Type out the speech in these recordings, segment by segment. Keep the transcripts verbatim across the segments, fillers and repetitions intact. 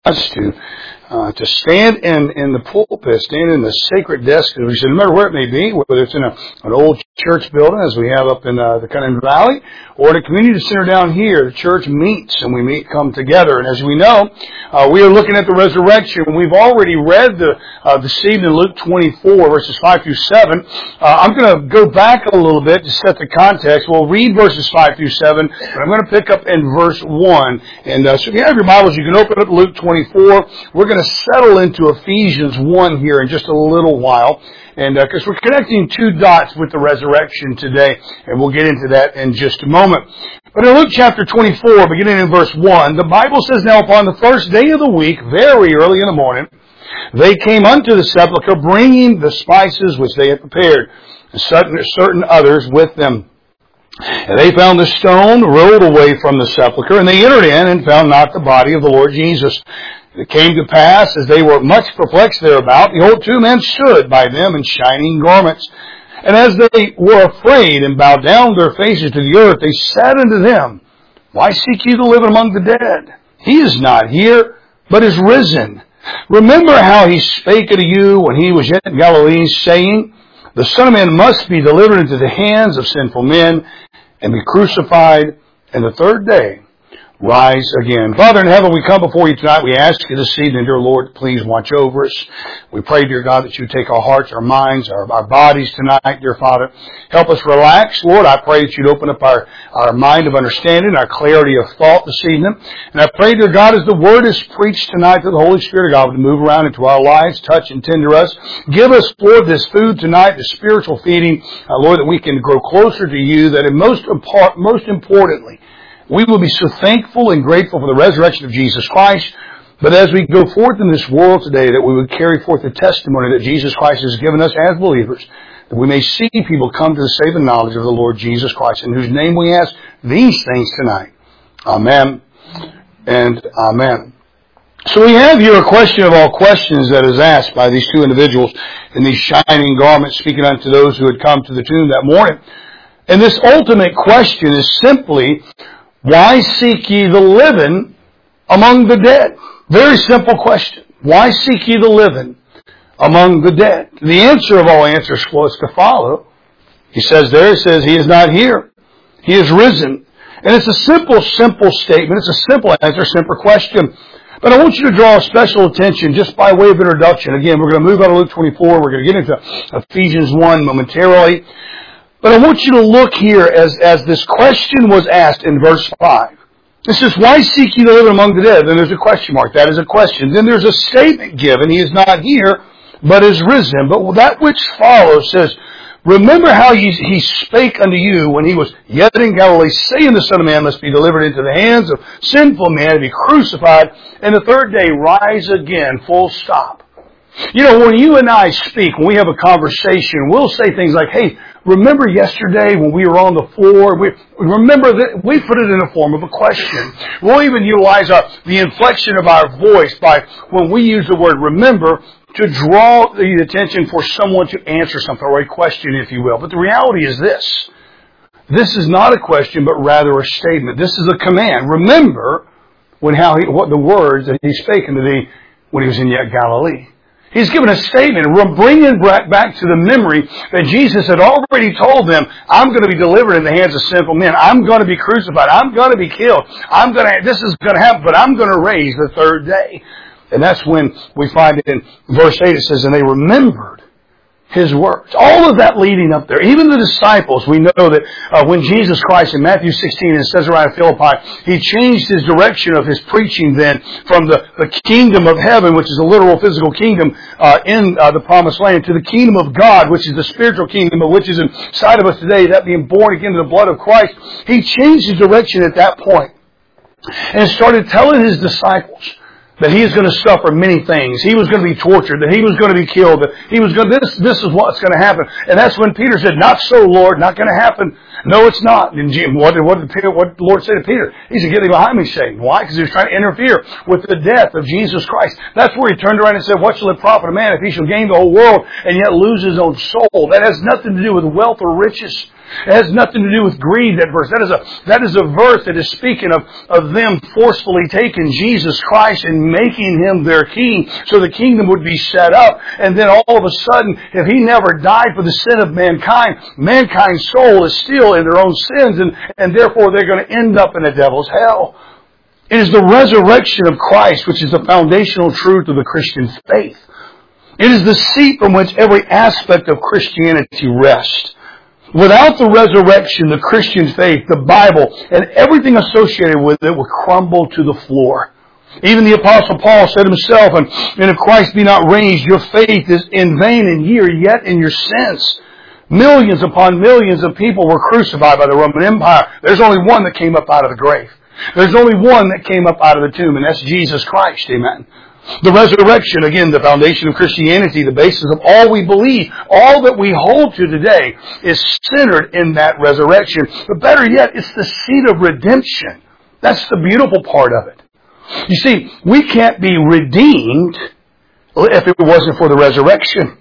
us to uh, to stand in, in the pulpit, stand in the sacred desk, we should remember where it may be, whether it's in a, an old church building, as we have up in uh, the Cunningham Valley, or in a community center down here. The church meets, and we meet, come together. And as we know, uh, we are looking at the resurrection. We've already read the uh, this evening Luke twenty-four, verses five through seven. Uh, I'm going to go back a little bit to set the context. We'll read verses five through seven, but I'm going to pick up in verse one. And uh, so if you have your Bibles, you can open up Luke twenty-four. We're going to settle into Ephesians one here in just a little while. And because uh, we're connecting two dots with the resurrection today, and we'll get into that in just a moment. But in Luke chapter twenty-four, beginning in verse one, the Bible says, "Now upon the first day of the week, very early in the morning, they came unto the sepulchre, bringing the spices which they had prepared, and certain, certain others with them. And they found the stone rolled away from the sepulchre, and they entered in and found not the body of the Lord Jesus. It came to pass, as they were much perplexed thereabout, behold, two men stood by them in shining garments. And as they were afraid and bowed down their faces to the earth, they said unto them, Why seek ye the living among the dead? He is not here, but is risen. Remember how he spake unto you when he was yet in Galilee, saying, The Son of Man must be delivered into the hands of sinful men, and be crucified, and the third day rise again." Father in heaven, we come before you tonight. We ask you this evening, dear Lord, please watch over us. We pray, dear God, that you take our hearts, our minds, our, our bodies tonight, dear Father. Help us relax, Lord. I pray that you'd open up our, our mind of understanding, our clarity of thought this evening. And I pray, dear God, as the word is preached tonight, that the Holy Spirit of God would move around into our lives, touch and tender us. Give us, Lord, this food tonight, this spiritual feeding, uh, Lord, that we can grow closer to you, that in most, impar- most importantly, we will be so thankful and grateful for the resurrection of Jesus Christ. But as we go forth in this world today, that we would carry forth the testimony that Jesus Christ has given us as believers, that we may see people come to the saving knowledge of the Lord Jesus Christ, in whose name we ask these things tonight. Amen and amen. So we have here a question of all questions that is asked by these two individuals in these shining garments, speaking unto those who had come to the tomb that morning. And this ultimate question is simply, why seek ye the living among the dead? Very simple question. Why seek ye the living among the dead? The answer of all answers was to follow. He says there, he says, He is not here. He is risen. And it's a simple, simple statement. It's a simple answer, simple question. But I want you to draw special attention just by way of introduction. Again, we're going to move out of Luke twenty-four. We're going to get into Ephesians one momentarily. But I want you to look here as, as this question was asked in verse five. It says, Why seek ye the living among the dead? Then there's a question mark. That is a question. Then there's a statement given. He is not here, but is risen. But that which follows says, Remember how he, he spake unto you when he was yet in Galilee, saying the Son of Man must be delivered into the hands of sinful men, to be crucified, and the third day rise again, full stop. You know, when you and I speak, when we have a conversation, we'll say things like, hey, remember yesterday when we were on the floor? We, remember that we put it in the form of a question. We'll even utilize our, the inflection of our voice by when we use the word remember to draw the attention for someone to answer something, or a question, if you will. But the reality is this. This is not a question, but rather a statement. This is a command. Remember when how he, what the words that he spake unto thee when he was in yet Galilee. He's given a statement, bringing back to the memory that Jesus had already told them, I'm going to be delivered in the hands of sinful men. I'm going to be crucified. I'm going to be killed. I'm going to, this is going to happen, but I'm going to raise the third day. And that's when we find in verse eight, it says, and they remembered His words. All of that leading up there. Even the disciples, we know that uh, when Jesus Christ in Matthew sixteen in Caesarea Philippi, He changed His direction of His preaching then from the, the kingdom of heaven, which is a literal physical kingdom uh, in uh, the promised land, to the kingdom of God, which is the spiritual kingdom, of which is inside of us today, that being born again in the blood of Christ. He changed His direction at that point and started telling His disciples that He is going to suffer many things. He was going to be tortured, that He was going to be killed, that He was going to, this, this is what's going to happen. And that's when Peter said, not so, Lord, not going to happen. No, it's not. And what did, what did, Peter, what did the Lord say to Peter? He said, get thee behind me, Satan. Why? Because He was trying to interfere with the death of Jesus Christ. That's where He turned around and said, what shall it profit a man if he shall gain the whole world and yet lose his own soul? That has nothing to do with wealth or riches. It has nothing to do with greed, that verse. That is a, that is a verse that is speaking of, of them forcefully taking Jesus Christ and making Him their King so the kingdom would be set up. And then all of a sudden, if He never died for the sin of mankind, mankind's soul is still in their own sins, and, and therefore they're going to end up in the devil's hell. It is the resurrection of Christ which is the foundational truth of the Christian faith. It is the seat from which every aspect of Christianity rests. Without the resurrection, the Christian faith, the Bible, and everything associated with it would crumble to the floor. Even the Apostle Paul said himself, and, and if Christ be not raised, your faith is in vain and ye are yet in your sins. Millions upon millions of people were crucified by the Roman Empire. There's only one that came up out of the grave. There's only one that came up out of the tomb, and that's Jesus Christ. Amen. The resurrection, again, the foundation of Christianity, the basis of all we believe, all that we hold to today is centered in that resurrection. But better yet, it's the seat of redemption. That's the beautiful part of it. You see, we can't be redeemed if it wasn't for the resurrection.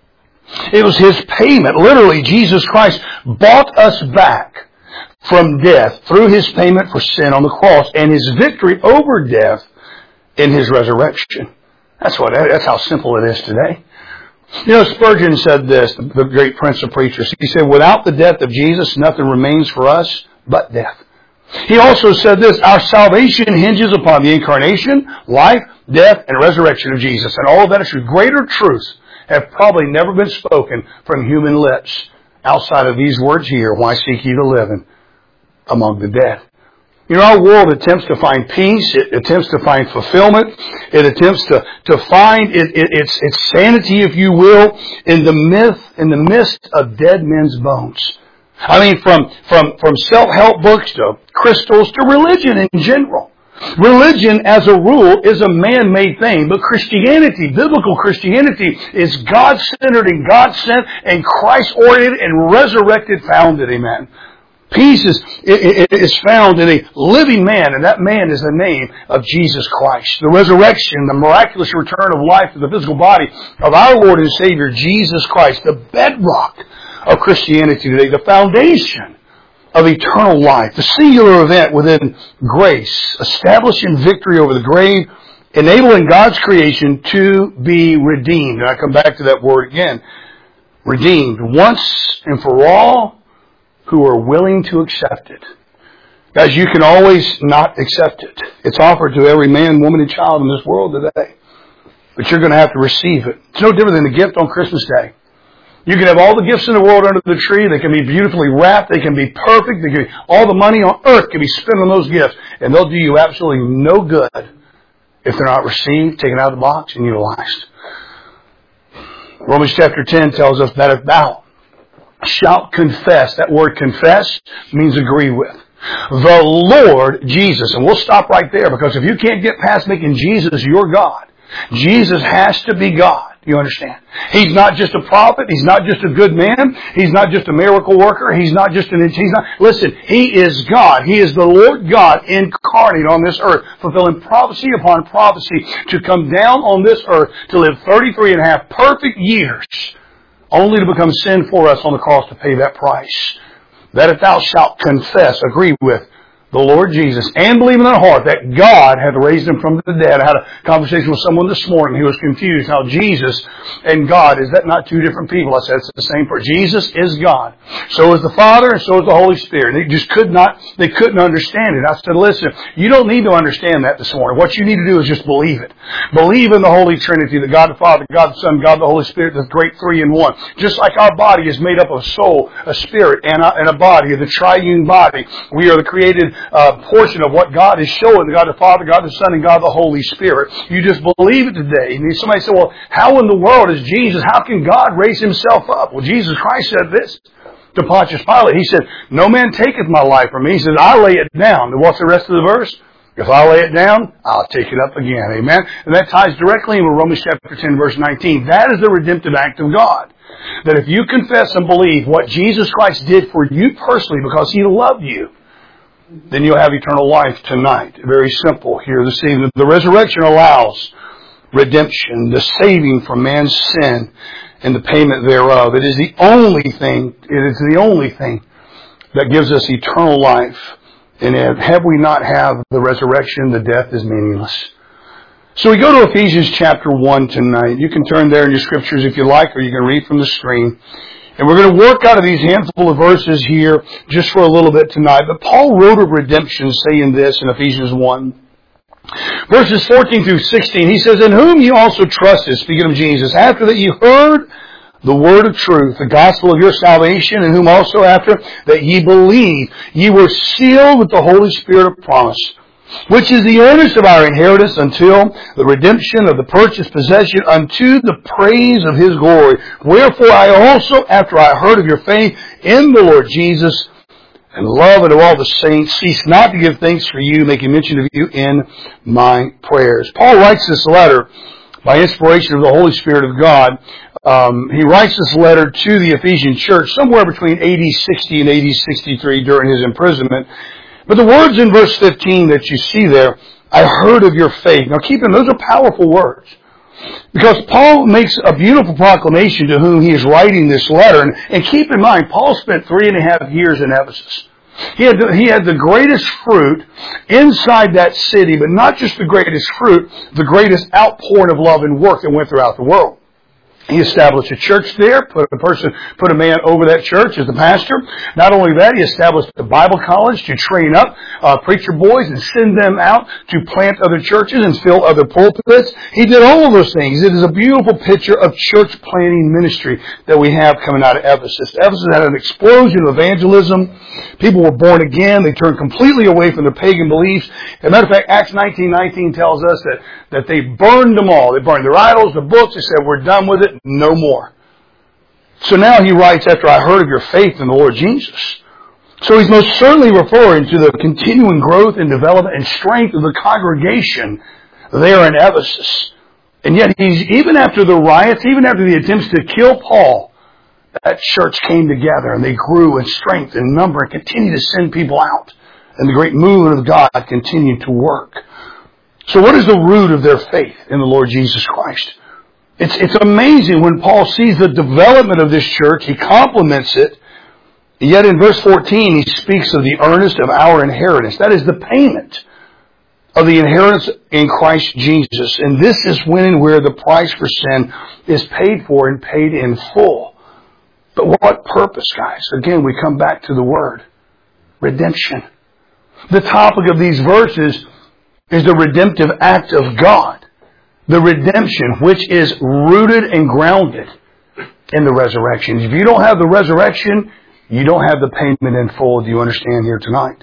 It was His payment. Literally, Jesus Christ bought us back from death through His payment for sin on the cross and His victory over death in His resurrection. That's what. That's how simple it is today. You know, Spurgeon said this, the great prince of preachers. He said, without the death of Jesus, nothing remains for us but death. He also said this, our salvation hinges upon the incarnation, life, death, and resurrection of Jesus. And all of that is true. Greater truths have probably never been spoken from human lips outside of these words here, why seek ye the living among the dead. You know, our world attempts to find peace. It attempts to find fulfillment. It attempts to, to find it, it, its, its sanity, if you will, in the myth, in the midst of dead men's bones. I mean, from, from, from self-help books to crystals to religion in general. Religion, as a rule, is a man-made thing, but Christianity, biblical Christianity, is God-centered and God-sent and Christ-oriented and resurrected founded. Amen. Peace is, is found in a living man, and that man is the name of Jesus Christ. The resurrection, the miraculous return of life to the physical body of our Lord and Savior, Jesus Christ, the bedrock of Christianity today, the foundation of eternal life, the singular event within grace, establishing victory over the grave, enabling God's creation to be redeemed. And I come back to that word again. Redeemed once and for all, who are willing to accept it. Guys, you can always not accept it. It's offered to every man, woman, and child in this world today. But you're going to have to receive it. It's no different than a gift on Christmas Day. You can have all the gifts in the world under the tree. They can be beautifully wrapped. They can be perfect. They can be, all the money on earth can be spent on those gifts. And they'll do you absolutely no good if they're not received, taken out of the box, and utilized. Romans chapter ten tells us that if thou shalt confess. That word confess means agree with. The Lord Jesus. And we'll stop right there, because if you can't get past making Jesus your God, Jesus has to be God. You understand? He's not just a prophet. He's not just a good man. He's not just a miracle worker. He's not just an... He's not, listen, He is God. He is the Lord God incarnate on this earth, fulfilling prophecy upon prophecy to come down on this earth to live thirty-three and a half perfect years, only to become sin for us on the cross to pay that price. That if thou shalt confess, agree with the Lord Jesus, and believe in thy heart that God hath raised Him from the dead. I had a conversation with someone this morning who was confused how Jesus and God, is that not two different people? I said it's the same person. Jesus is God. So is the Father, and so is the Holy Spirit. They just could not, they couldn't understand it. I said, listen, you don't need to understand that this morning. What you need to do is just believe it. Believe in the Holy Trinity, the God the Father, God the Son, God the Holy Spirit, the great three in one. Just like our body is made up of a soul, a spirit, and a, and a body, the triune body. We are the created Uh, portion of what God is showing, God the Father, God the Son, and God the Holy Spirit. You just believe it today. And somebody said, well, how in the world is Jesus, how can God raise Himself up? Well, Jesus Christ said this to Pontius Pilate. He said, no man taketh my life from me. He said, I lay it down. And what's the rest of the verse? If I lay it down, I'll take it up again. Amen? And that ties directly in with Romans chapter ten, verse nineteen. That is the redemptive act of God. That if you confess and believe what Jesus Christ did for you personally because He loved you, then you'll have eternal life tonight. Very simple here this evening. The resurrection allows redemption, the saving from man's sin and the payment thereof. It is the only thing, it is the only thing that gives us eternal life. And have we not have the resurrection, the death is meaningless. So we go to Ephesians chapter one tonight. You can turn there in your scriptures if you like, or you can read from the screen. And we're going to work out of these handful of verses here just for a little bit tonight. But Paul wrote of redemption saying this in Ephesians one. Verses fourteen through sixteen, he says, "In whom you also trusted," speaking of Jesus, "after that you heard the word of truth, the gospel of your salvation, in whom also after that ye believed, ye were sealed with the Holy Spirit of promise, which is the earnest of our inheritance until the redemption of the purchased possession unto the praise of His glory. Wherefore I also, after I heard of your faith in the Lord Jesus, and love of all the saints, cease not to give thanks for you, making mention of you in my prayers." Paul writes this letter by inspiration of the Holy Spirit of God. Um, he writes this letter to the Ephesian church somewhere between A D sixty and A D sixty-three during his imprisonment. But the words in verse fifteen that you see there, "I heard of your faith." Now keep in, those are powerful words. Because Paul makes a beautiful proclamation to whom he is writing this letter. And, and keep in mind, Paul spent three and a half years in Ephesus. He had, the, he had the greatest fruit inside that city, but not just the greatest fruit, the greatest outpouring of love and work that went throughout the world. He established a church there, put a person, put a man over that church as the pastor. Not only that, he established a Bible college to train up uh, preacher boys and send them out to plant other churches and fill other pulpits. He did all of those things. It is a beautiful picture of church planting ministry that we have coming out of Ephesus. Ephesus had an explosion of evangelism. People were born again. They turned completely away from their pagan beliefs. As a matter of fact, Acts nineteen nineteen tells us that, that they burned them all. They burned their idols, their books. They said, "We're done with it. No more." So now he writes, "After I heard of your faith in the Lord Jesus." So he's most certainly referring to the continuing growth and development and strength of the congregation there in Ephesus. And yet he's, even after the riots, even after the attempts to kill Paul, that church came together and they grew in strength and number and continued to send people out. And the great movement of God continued to work. So what is the root of their faith in the Lord Jesus Christ? It's, it's amazing when Paul sees the development of this church, he compliments it. Yet in verse fourteen, he speaks of the earnest of our inheritance. That is the payment of the inheritance in Christ Jesus. And this is when and where the price for sin is paid for and paid in full. But what purpose, guys? Again, we come back to the word. Redemption. The topic of these verses is the redemptive act of God. The redemption, which is rooted and grounded in the resurrection. If you don't have the resurrection, you don't have the payment in full. Do you understand here tonight?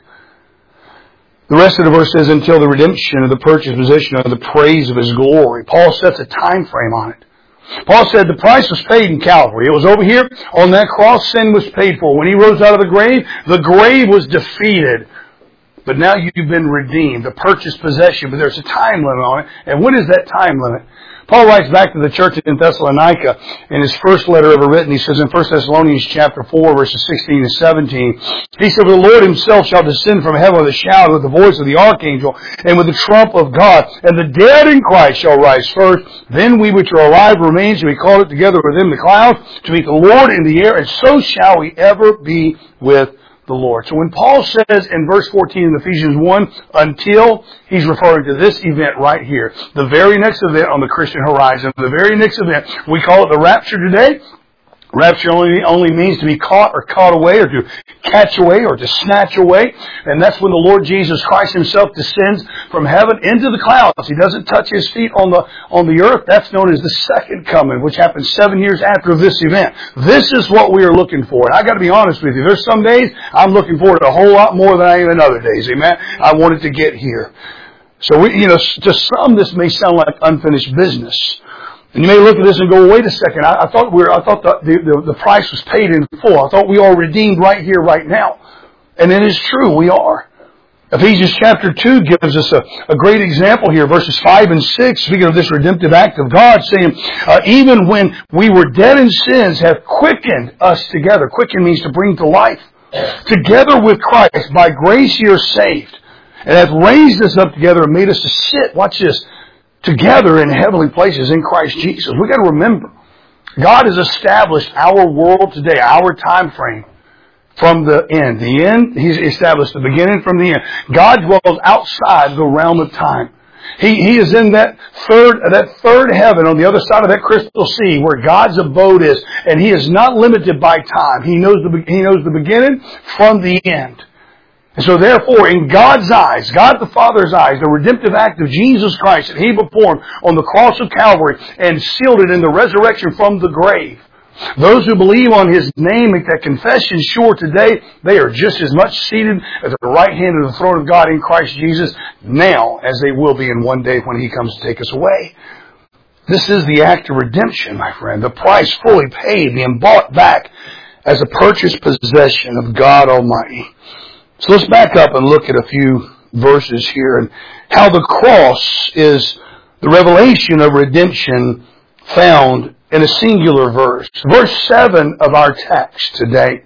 The rest of the verse says, until the redemption of the purchased possession of the praise of His glory. Paul sets a time frame on it. Paul said the price was paid in Calvary. It was over here on that cross. Sin was paid for. When He rose out of the grave, the grave was defeated. But now you've been redeemed, the purchased possession, but there's a time limit on it. And what is that time limit? Paul writes back to the church in Thessalonica in his first letter ever written. He says in First Thessalonians chapter four, verses sixteen and seventeen, he said, "The Lord Himself shall descend from heaven with a shout, with the voice of the archangel, and with the trump of God. And the dead in Christ shall rise first. Then we which are alive remain shall be caught up together with them in the clouds to meet the Lord in the air. And so shall we ever be with the Lord." So when Paul says in verse fourteen in Ephesians one, until, he's referring to this event right here. The very next event on the Christian horizon. The very next event. We call it the rapture today. Rapture only, only means to be caught or caught away or to catch away or to snatch away. And that's when the Lord Jesus Christ Himself descends from heaven into the clouds. He doesn't touch His feet on the, on the earth. That's known as the second coming, which happens seven years after this event. This is what we are looking for. And I got to be honest with you. There's some days I'm looking forward to a whole lot more than I am in other days. Amen. I wanted to get here. So we, you know, to some this may sound like unfinished business. And you may look at this and go, wait a second, I, I thought we were, I thought the, the, the price was paid in full. I thought we are redeemed right here, right now. And it is true, we are. Ephesians chapter two gives us a, a great example here, verses five and six, speaking of this redemptive act of God, saying, uh, even when we were dead in sins, have quickened us together. Quicken means to bring to life. Together with Christ, by grace you are saved. And hath raised us up together and made us to sit, watch this, together in heavenly places in Christ Jesus. We've got to remember, God has established our world today, our time frame, from the end. The end, He's established the beginning from the end. God dwells outside the realm of time. He, he is in that third, that third heaven on the other side of that crystal sea where God's abode is. And He is not limited by time. He knows the, He knows the beginning from the end. And so therefore, in God's eyes, God the Father's eyes, the redemptive act of Jesus Christ that He performed on the cross of Calvary and sealed it in the resurrection from the grave. Those who believe on His name, make that confession sure today, they are just as much seated at the right hand of the throne of God in Christ Jesus now as they will be in one day when He comes to take us away. This is the act of redemption, my friend. The price fully paid, being bought back as a purchased possession of God Almighty. So let's back up and look at a few verses here and how the cross is the revelation of redemption found in a singular verse. Verse seven of our text today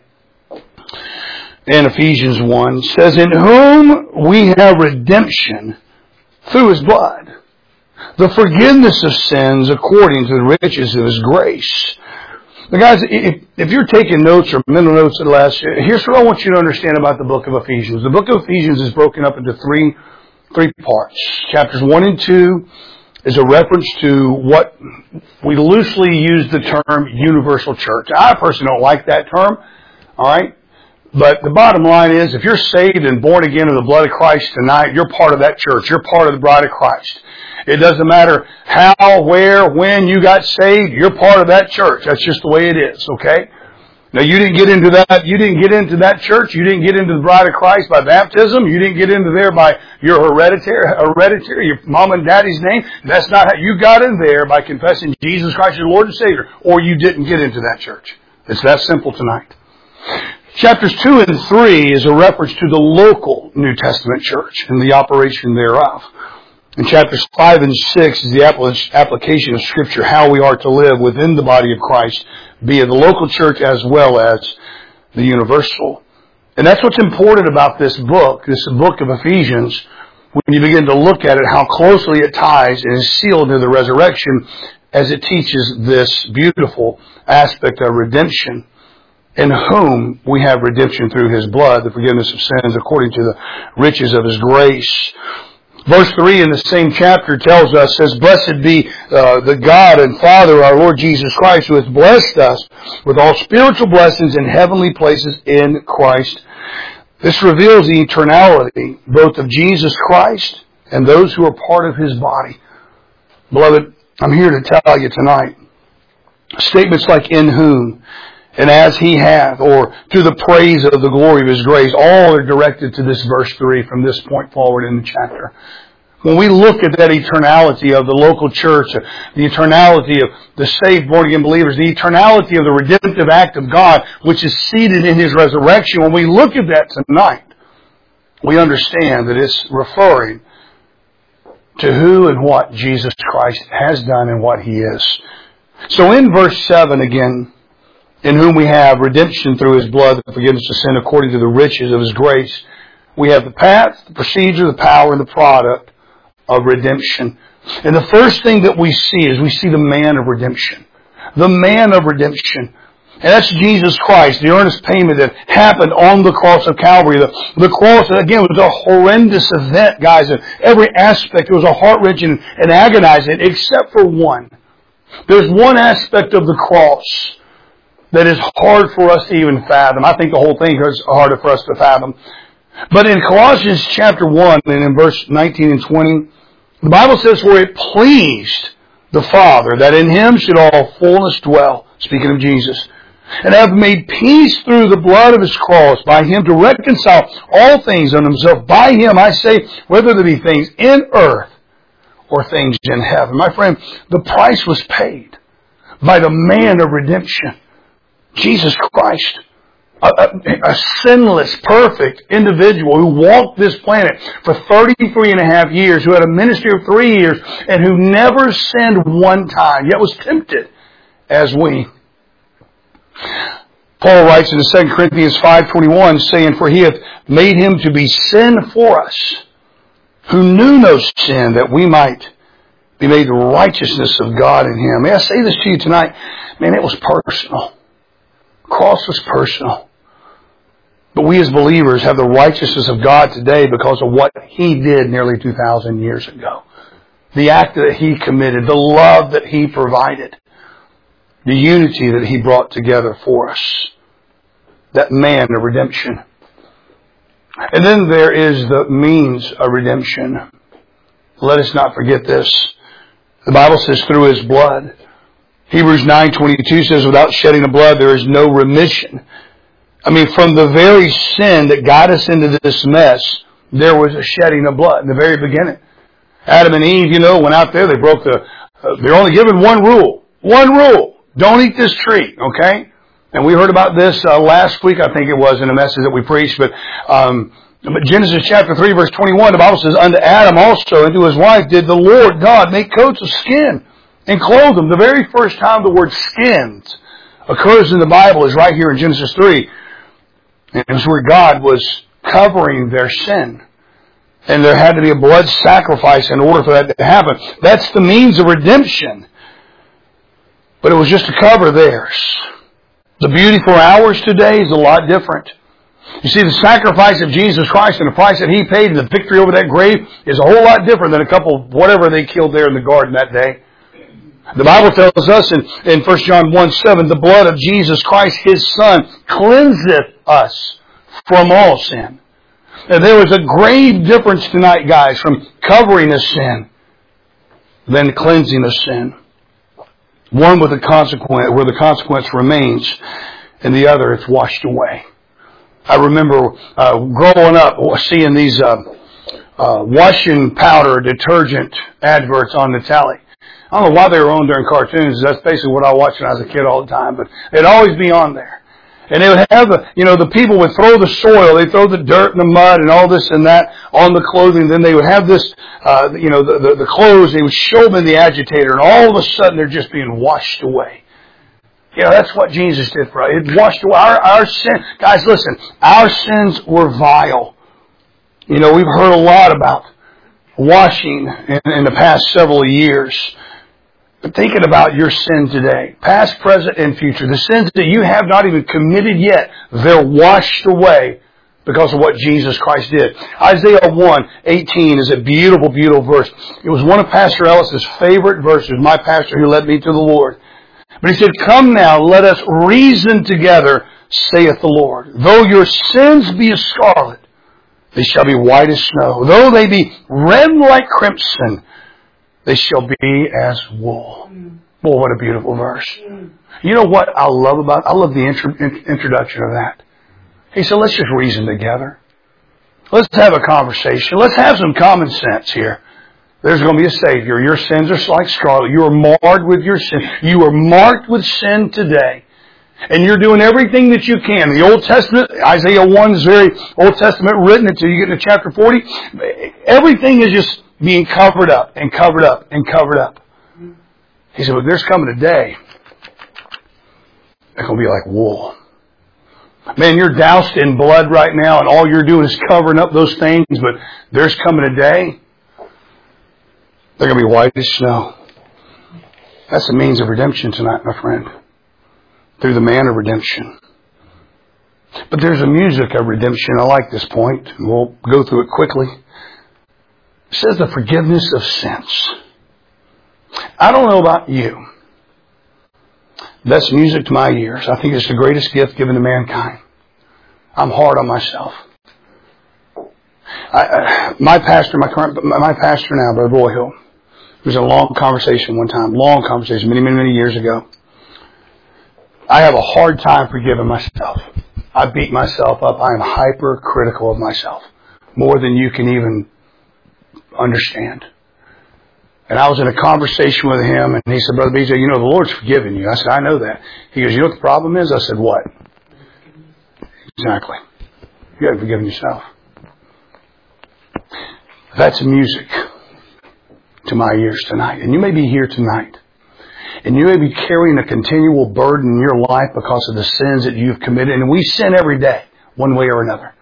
in Ephesians one says, in whom we have redemption through His blood, the forgiveness of sins according to the riches of His grace. Now guys, if, if you're taking notes or mental notes at last, here's what I want you to understand about the book of Ephesians. The book of Ephesians is broken up into three, three parts. Chapters one and two is a reference to what we loosely use the term universal church. I personally don't like that term, alright? But the bottom line is, if you're saved and born again in the blood of Christ tonight, you're part of that church. You're part of the bride of Christ. It doesn't matter how, where, when you got saved, you're part of that church. That's just the way it is, okay? Now you didn't get into that, you didn't get into that church, you didn't get into the bride of Christ by baptism, you didn't get into there by your hereditary, hereditary, your mom and daddy's name. That's not how you got in there, by confessing Jesus Christ as Lord and Savior, or you didn't get into that church. It's that simple tonight. Chapters two and three is a reference to the local New Testament church and the operation thereof. And chapters five and six is the application of Scripture, how we are to live within the body of Christ, be it the local church as well as the universal. And that's what's important about this book, this book of Ephesians, when you begin to look at it, how closely it ties and is sealed to the resurrection as it teaches this beautiful aspect of redemption, in whom we have redemption through His blood, the forgiveness of sins according to the riches of His grace. Verse three in the same chapter tells us, says, blessed be uh, the God and Father, our Lord Jesus Christ, who has blessed us with all spiritual blessings in heavenly places in Christ. This reveals the eternality both of Jesus Christ and those who are part of His body. Beloved, I'm here to tell you tonight, statements like in whom, and as He hath, or to the praise of the glory of His grace, all are directed to this verse three from this point forward in the chapter. When we look at that eternality of the local church, the eternality of the saved born-again believers, the eternality of the redemptive act of God, which is seated in His resurrection, when we look at that tonight, we understand that it's referring to who and what Jesus Christ has done and what He is. So in verse seven again, in whom we have redemption through His blood, the forgiveness of sin according to the riches of His grace. We have the path, the procedure, the power, and the product of redemption. And the first thing that we see is we see the man of redemption. The man of redemption. And that's Jesus Christ, the earnest payment that happened on the cross of Calvary. The, the cross, again, was a horrendous event, guys. In every aspect, it was a heart-wrenching and agonizing, except for one. There's one aspect of the cross that is hard for us to even fathom. I think the whole thing is harder for us to fathom. But in Colossians chapter one and in verse nineteen and twenty, the Bible says, for it pleased the Father that in Him should all fullness dwell, speaking of Jesus, and have made peace through the blood of His cross, by Him to reconcile all things unto Himself. By Him, I say, whether there be things in earth or things in heaven. My friend, the price was paid by the man of redemption, Jesus Christ, a, a, a sinless, perfect individual who walked this planet for thirty-three and a half years, who had a ministry of three years, and who never sinned one time, yet was tempted as we. Paul writes in Second Corinthians five twenty-one, saying, for He hath made Him to be sin for us, who knew no sin, that we might be made the righteousness of God in Him. May I say this to you tonight? Man, it was personal. Cross was personal. But we as believers have the righteousness of God today because of what He did nearly two thousand years ago. The act that He committed, the love that He provided, the unity that He brought together for us. That man of redemption. And then there is the means of redemption. Let us not forget this. The Bible says through His blood. Hebrews nine twenty-two says without shedding of blood there is no remission. I mean, from the very sin that got us into this mess, there was a shedding of blood in the very beginning. Adam and Eve, you know, went out there, they broke the, uh, they're only given one rule. One rule. Don't eat this tree, okay? And we heard about this uh, last week, I think it was, in a message that we preached, but, um, but Genesis chapter three verse twenty-one, the Bible says, unto Adam also and to his wife did the Lord God make coats of skin and clothe them. The very first time the word skins occurs in the Bible is right here in Genesis three. And it was where God was covering their sin. And there had to be a blood sacrifice in order for that to happen. That's the means of redemption. But it was just to cover theirs. The beauty for ours today is a lot different. You see, the sacrifice of Jesus Christ and the price that He paid and the victory over that grave is a whole lot different than a couple of whatever they killed there in the garden that day. The Bible tells us in, in First John one seven, the blood of Jesus Christ, His Son, cleanseth us from all sin. And there was a grave difference tonight, guys, from covering a sin than cleansing a sin. One with the consequence, where the consequence remains, and the other it's washed away. I remember uh, growing up seeing these uh, uh, washing powder detergent adverts on the telly. I don't know why they were on during cartoons. That's basically what I watched when I was a kid all the time. But it'd always be on there. And they would have, the, you know, the people would throw the soil. They'd throw the dirt and the mud and all this and that on the clothing. Then they would have this, uh, you know, the, the, the clothes. They would show them in the agitator. And all of a sudden they're just being washed away. You know, that's what Jesus did for us. It washed away our, our sin. Guys, listen. Our sins were vile. You know, we've heard a lot about washing in, in the past several years. But thinking about your sin today, past, present, and future, the sins that you have not even committed yet, they're washed away because of what Jesus Christ did. Isaiah one eighteen is a beautiful, beautiful verse. It was one of Pastor Ellis's favorite verses, my pastor who led me to the Lord. But he said, come now, let us reason together, saith the Lord. Though your sins be as scarlet, they shall be white as snow. Though they be red like crimson, they shall be as wool. Boy, what a beautiful verse. You know what I love about it? I love the intro, introduction of that. He said, let's just reason together. Let's have a conversation. Let's have some common sense here. There's going to be a Savior. Your sins are like scarlet. You are marred with your sin. You are marked with sin today. And you're doing everything that you can. The Old Testament, Isaiah one is very Old Testament written until you get into chapter forty. Everything is just being covered up and covered up and covered up. He said, but there's coming a day that's going to be like wool. Man, you're doused in blood right now and all you're doing is covering up those things, but there's coming a day they're going to be white as snow. That's the means of redemption tonight, my friend. Through the man of redemption. But there's a music of redemption. I like this point. We'll go through it quickly. It says the forgiveness of sins. I don't know about you. That's music to my ears. I think it's the greatest gift given to mankind. I'm hard on myself. I, I, my pastor, my current, my pastor now, Brother Royhill, it was a long conversation one time, long conversation, many, many, many years ago. I have a hard time forgiving myself. I beat myself up. I am hypercritical of myself, more than you can even understand. And I was in a conversation with him, and he said, Brother B J, you know, the Lord's forgiven you. I said, I know that. He goes, you know what the problem is? I said, what? Exactly. You haven't forgiven yourself. That's music to my ears tonight. And you may be here tonight, and you may be carrying a continual burden in your life because of the sins that you've committed. And we sin every day, one way or another.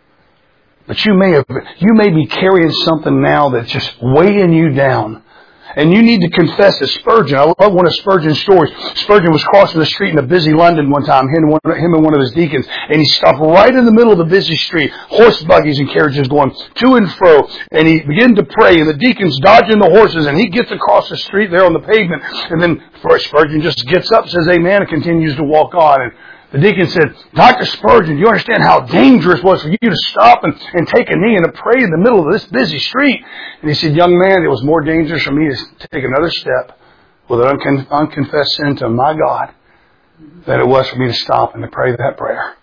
But you may have, you may be carrying something now that's just weighing you down. And you need to confess that Spurgeon, I love one of Spurgeon's stories. Spurgeon was crossing the street in a busy London one time, him and one, him and one of his deacons, and he stopped right in the middle of the busy street, horse buggies and carriages going to and fro, and he began to pray, and the deacon's dodging the horses, and he gets across the street there on the pavement, and then Spurgeon just gets up, says amen, and continues to walk on. And the deacon said, Doctor Spurgeon, do you understand how dangerous it was for you to stop and, and take a knee and to pray in the middle of this busy street? And he said, young man, it was more dangerous for me to take another step with an uncon- unconfessed sin to my God than it was for me to stop and to pray that prayer.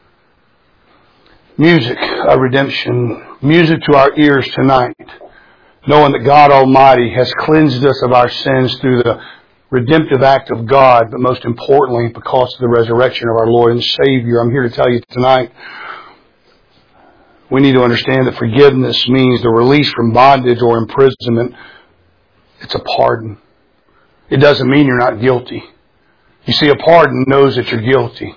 Music of redemption, music to our ears tonight, knowing that God Almighty has cleansed us of our sins through the redemptive act of God, but most importantly, because of the resurrection of our Lord and Savior. I'm here to tell you tonight, we need to understand that forgiveness means the release from bondage or imprisonment. It's a pardon. It doesn't mean you're not guilty. You see, a pardon knows that you're guilty,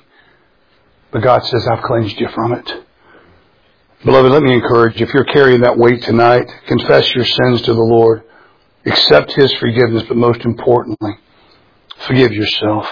but God says, I've cleansed you from it. Beloved, let me encourage you, if you're carrying that weight tonight, confess your sins to the Lord. Accept His forgiveness, but most importantly, forgive yourself.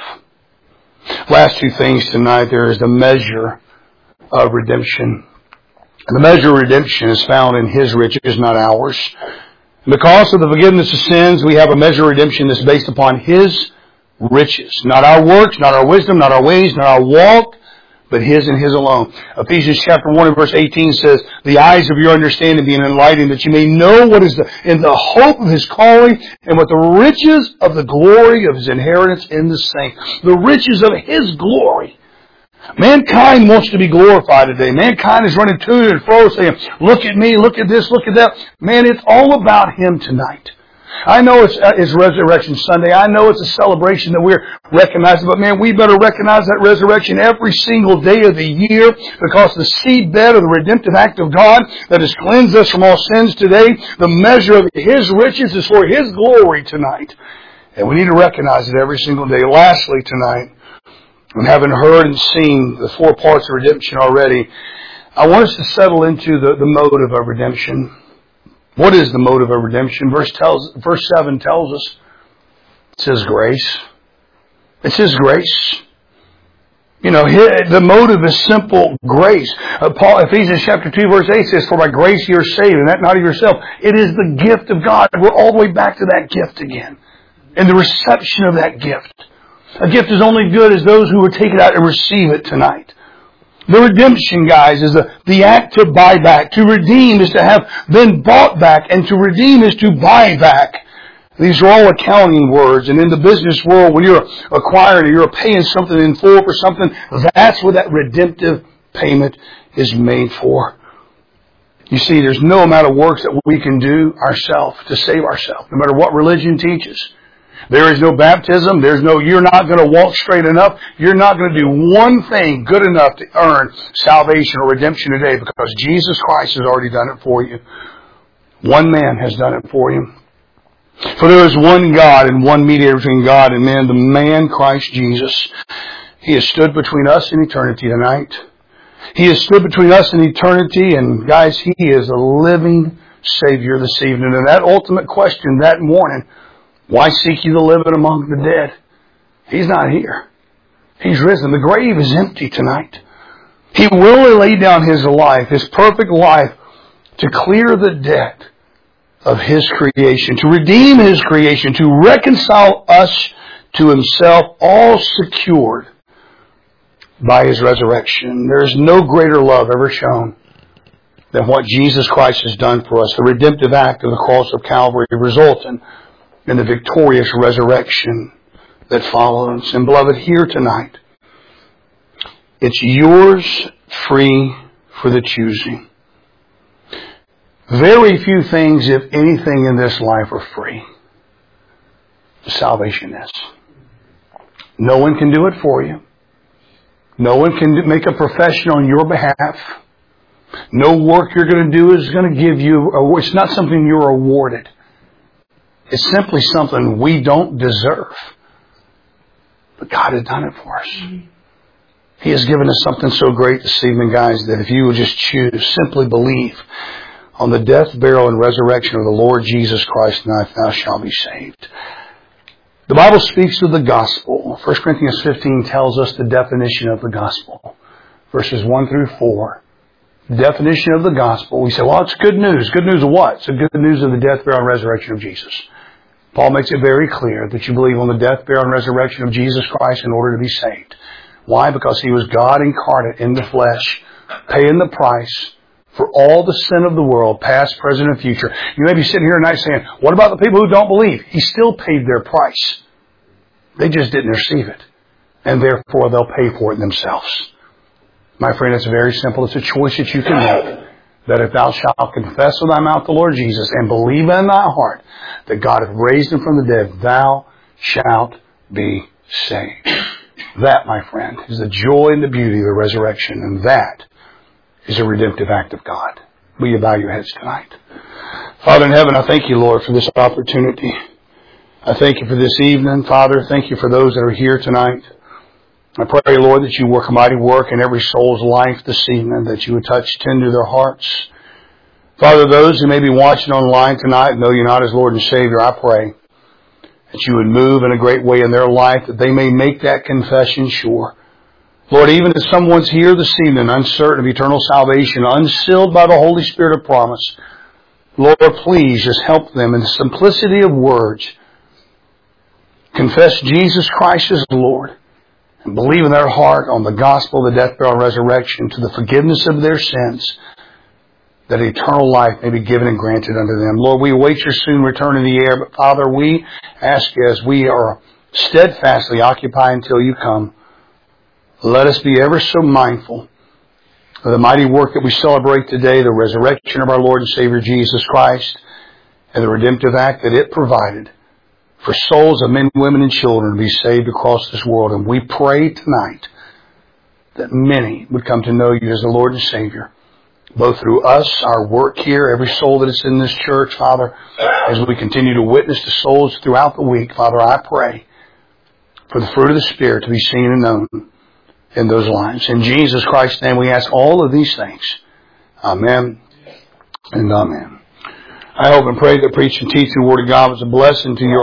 Last two things tonight, there is the measure of redemption. The measure of redemption is found in His riches, not ours. Because of the forgiveness of sins, we have a measure of redemption that's based upon His riches. Not our works, not our wisdom, not our ways, not our walk, but His and His alone. Ephesians chapter one and verse eighteen says, the eyes of your understanding being enlightened, that you may know what is the, in the hope of His calling, and what the riches of the glory of His inheritance in the saints. The riches of His glory. Mankind wants to be glorified today. Mankind is running to and fro saying, look at me, look at this, look at that. Man, it's all about Him tonight. I know it's, uh, it's Resurrection Sunday. I know it's a celebration that we're recognizing. But man, we better recognize that resurrection every single day of the year, because the seedbed of the redemptive act of God that has cleansed us from all sins today, the measure of His riches is for His glory tonight. And we need to recognize it every single day. Lastly tonight, and having heard and seen the four parts of redemption already, I want us to settle into the, the motive of redemption. What is the motive of redemption? Verse tells, verse seven tells us, it says grace. It says grace. You know, the motive is simple grace. Uh, Paul, Ephesians chapter two verse eight says, for by grace you are saved, and that not of yourself. It is the gift of God. We're all the way back to that gift again. And the reception of that gift. A gift is only good as those who will take it out and receive it tonight. The redemption, guys, is the, the act to buy back. To redeem is to have been bought back, and to redeem is to buy back. These are all accounting words, and in the business world, when you're acquiring or you're paying something in full for something, that's what that redemptive payment is made for. You see, there's no amount of works that we can do ourselves to save ourselves, no matter what religion teaches. There is no baptism. There's no, you're not going to walk straight enough. You're not going to do one thing good enough to earn salvation or redemption today, because Jesus Christ has already done it for you. One man has done it for you. For there is one God and one mediator between God and man, the man Christ Jesus. He has stood between us and eternity tonight. He has stood between us and eternity, and guys, He is a living Savior this evening. And that ultimate question that morning, why seek ye the living among the dead? He's not here. He's risen. The grave is empty tonight. He willingly laid down His life, His perfect life, to clear the debt of His creation, to redeem His creation, to reconcile us to Himself, all secured by His resurrection. There is no greater love ever shown than what Jesus Christ has done for us. The redemptive act of the cross of Calvary resulting in the victorious resurrection that follows. And beloved, here tonight, it's yours free for the choosing. Very few things, if anything, in this life are free. Salvation is. No one can do it for you. No one can make a profession on your behalf. No work you're going to do is going to give you, it's not something you're awarded. It's simply something we don't deserve. But God has done it for us. He has given us something so great this evening, guys, that if you would just choose, simply believe on the death, burial, and resurrection of the Lord Jesus Christ, and thou shalt be saved. The Bible speaks of the gospel. First Corinthians fifteen tells us the definition of the gospel. Verses one through four. Definition of the gospel. We say, well, it's good news. Good news of what? It's the good news of the death, burial, and resurrection of Jesus. Paul makes it very clear that you believe on the death, burial, and resurrection of Jesus Christ in order to be saved. Why? Because He was God incarnate in the flesh, paying the price for all the sin of the world, past, present, and future. You may be sitting here tonight saying, what about the people who don't believe? He still paid their price. They just didn't receive it. And therefore, they'll pay for it themselves. My friend, it's very simple. It's a choice that you can make. That if thou shalt confess with thy mouth the Lord Jesus and believe in thy heart that God hath raised Him from the dead, thou shalt be saved. That, my friend, is the joy and the beauty of the resurrection. And that is a redemptive act of God. Will you bow your heads tonight? Father in heaven, I thank you, Lord, for this opportunity. I thank you for this evening. Father, thank you for those that are here tonight. I pray, Lord, that you work a mighty work in every soul's life this evening, that you would touch tender their hearts. Father, those who may be watching online tonight and know you not as Lord and Savior, I pray that you would move in a great way in their life, that they may make that confession sure. Lord, even if someone's here this evening, uncertain of eternal salvation, unsealed by the Holy Spirit of promise, Lord, please just help them in the simplicity of words. Confess Jesus Christ as Lord and believe in their heart on the gospel, the death, burial, and resurrection to the forgiveness of their sins, that eternal life may be given and granted unto them. Lord, we await your soon return in the air, but Father, we ask you as we are steadfastly occupied until you come, let us be ever so mindful of the mighty work that we celebrate today, the resurrection of our Lord and Savior Jesus Christ, and the redemptive act that it provided for souls of men, women, and children to be saved across this world. And we pray tonight that many would come to know you as the Lord and Savior, both through us, our work here, every soul that is in this church, Father, as we continue to witness to souls throughout the week. Father, I pray for the fruit of the Spirit to be seen and known in those lives. In Jesus Christ's name we ask all of these things. Amen and amen. I hope and pray that preaching and teaching the Word of God was a blessing to your